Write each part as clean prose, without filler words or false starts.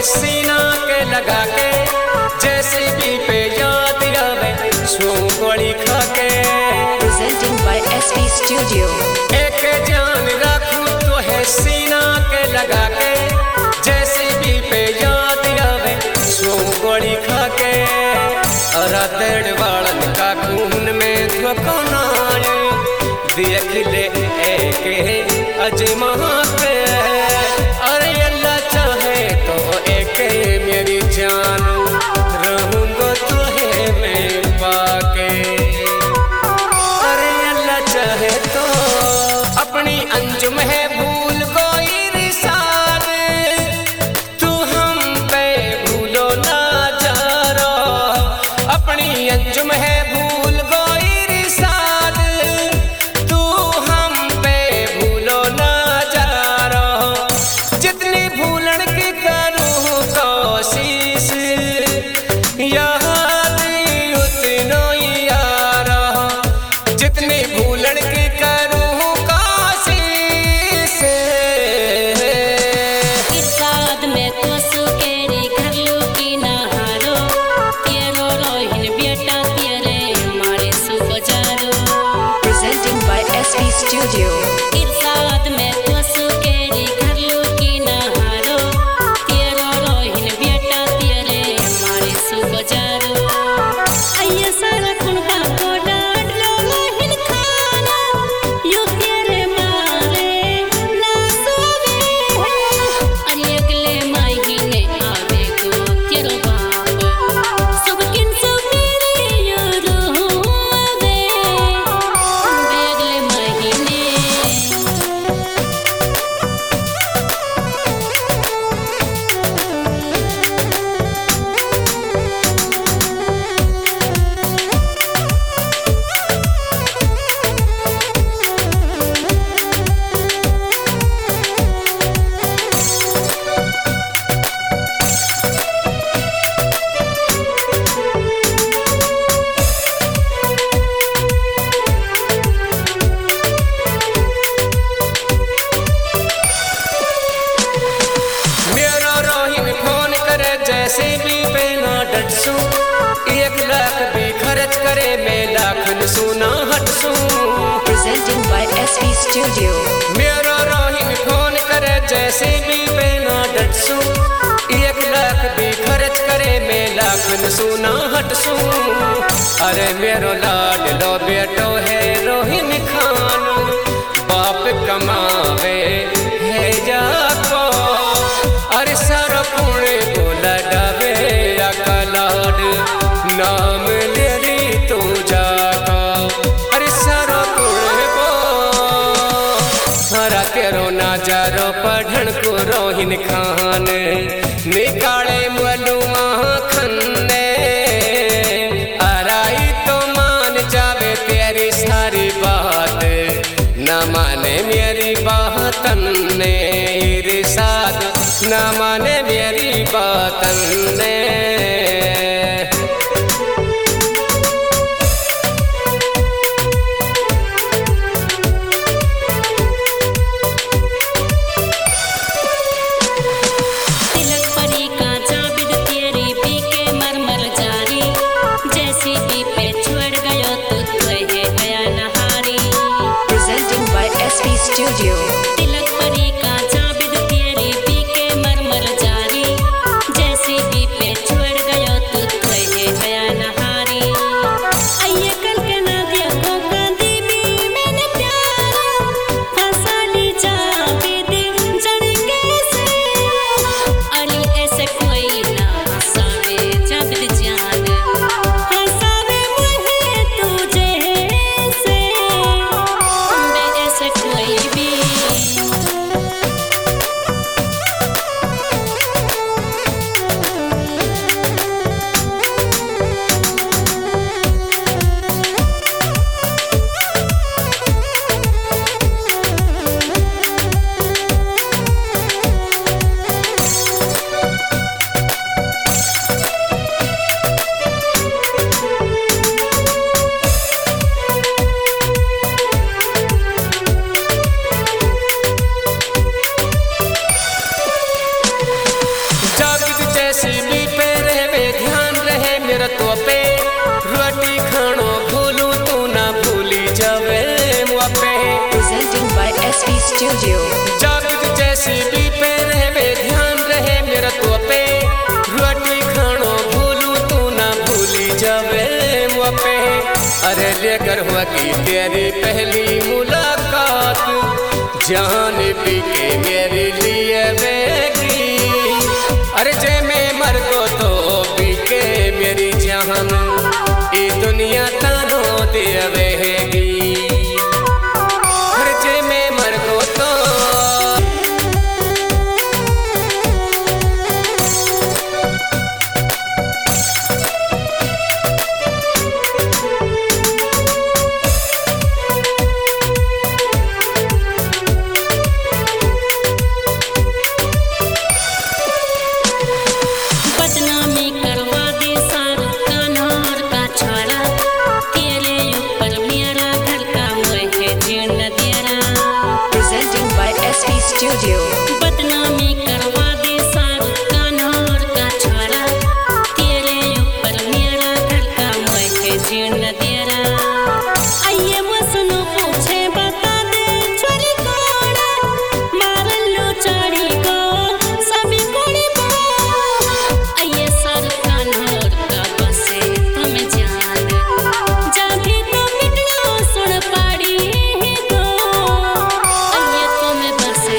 सीना के लगा के, JCB पे याद आवे छू गोली खा के। Presenting by SV Studio। एक जान रखूं तो है सीना के लगा के, JCB पे याद आवे छू गोली खा के। और तेड़ वालन का खून में धोखना देख ले एक अजमा के। अरे अल्लाह चाहे तो एक मेरी जान रहूंगा तुझे मैं पाके। अरे अल्लाह चाहे तो अपनी अंजुम है भूल कोई रिसाल, तू हम पे भूलो ना जा रो। अपनी अंजुम है भूल कोई रिसाल, तू हम पे भूलो ना जा रो। जितनी भूलन की करूँ कोशिश याद उतनो यार, जितनी भूलन की करूँ कोशिश। इसाद में तो सुकेरी घर लू की नहारो, तेरो रोहिन बेटा तेरे मारे सुबजारो। Presenting by SV Studio। Isad में तो सुकेरी घर लू की नहारो, तेरो रोहिन बेटा तेरे मारे सुबजारो। आइए सारा कुनका को डांट लो रोहिन खाना, यो तेरे मारे ना सोवे। अरे अगले महीने आवे को तेरो बाप, सब किन सब मेरे यारो आवे अगले महीने। मेरा रोहिन फोन करे JCB पे ना डटसूं, 1 लाख भी खर्च करे मैं लाखन सुना हटसूं। Presenting by SV Studio। मेरा रोहिन फोन करे JCB पे ना डटसूं, 1 लाख भी खर्च करे मैं लाखन सुना हटसूं। अरे मेरो लाडलो बेटो है रोहिन खान, बाप कमावे है जाको। अरे सारा पुणे को लडावे अकलाड, नाम ले ली तू जाका। अरे सारा पुणे को हरा तेरो नाजारो पढ़न को रोहिन खान, निकाले मलुआ खन्ने। अराई तो मान जावे तेरी सारी बात, ना माने मेरी बातन ने इरशाद, ना माने मेरी बातन ने। तिलक परी का जाबिद तेरी बीके मरमर जारी, JCB पे छोड़ गयो तू है गया नहारी। Presenting by SV Studio। तिलक परी का जाबिद तेरी बीके मरमर जारी, JCB Pay Pay Presenting by SP Studio. जब जैसी भी पे रहे ध्यान रहे मेरा तो पे रोटी खानो भूलू तू ना भूली जावे मुआ पे अरे लेकर हुआ की तेरी पहली मुलाकात जान भी के मेरे लिए बेगी अरे जे मैं मर गो तो भी के मेरी जान ये दुनिया तानो देवेगी अरे जे मैं मर गो तो Studio. बदनामी करवा दे शाहरुख खान और का छोरा तेरे ऊपर मेरा घर का मैं जीण तेरा आइए मसनो पूछे बता दे छोरी कोड़ा मार लो चढ़ी को सभी कोड़ी को आइए शाहरुख खान और का बसे तुम जान जाभी तो मिटलो सुन पाड़ी को आइए तुम बसे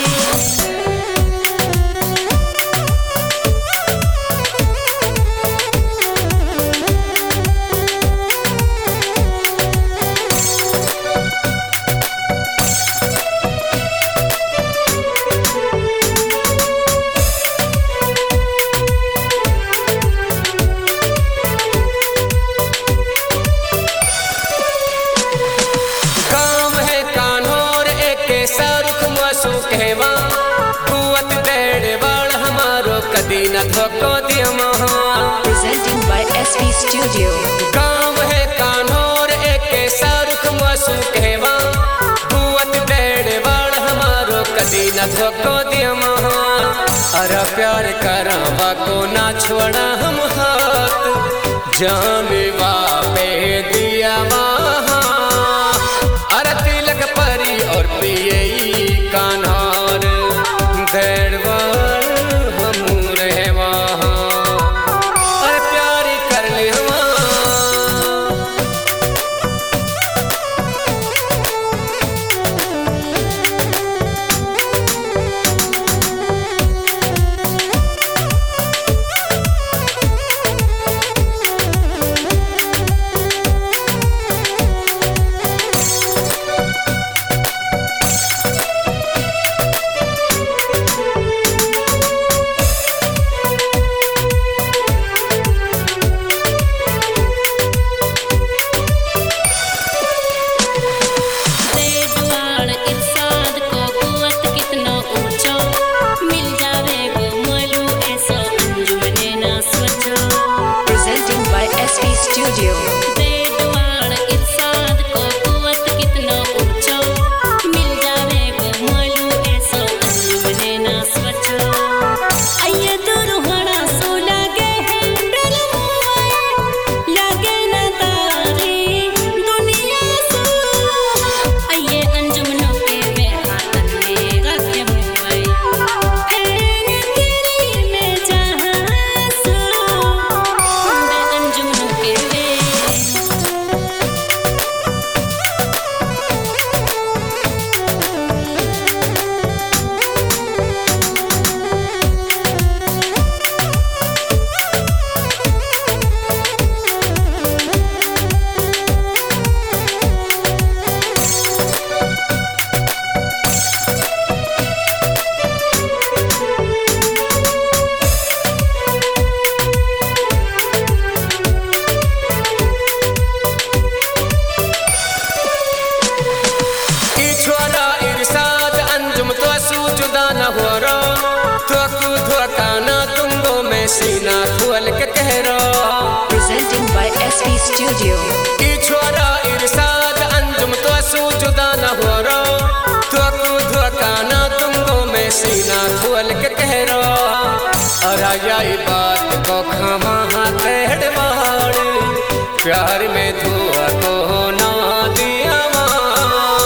कहवा कुवत डेढ़ बाल हमारो कदी न धोको दिया महा Presenting by SP Studio. गाँव है कानोर एक शाहरुख मसू कहवा कुवत डेढ़ बाल हमारो कदी न धोको दिया महा अरे प्यार करवा को ना छोड़ा हम हाथ जान बापे दिया महा अरे तिलक परी और पिए कान्हार देड़वार हम रहे वहाँ और प्यार कर ले Studio. सीना खोल के कह रहा Presenting by SP Studio. कि छोरा इरशाद अंजुम तो जुदा न हो रहा तो धोखाना तुमको मैं सीना खोल के कह रहा और यही बात को खमा हाथ प्यार में धुआ को ना दिया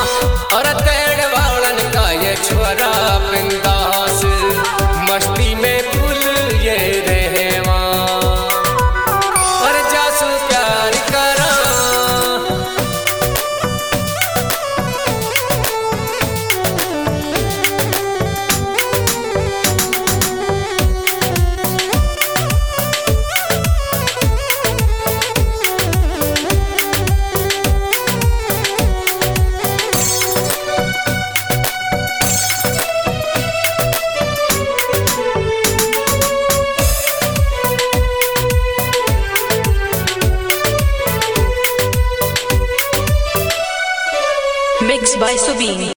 Subin.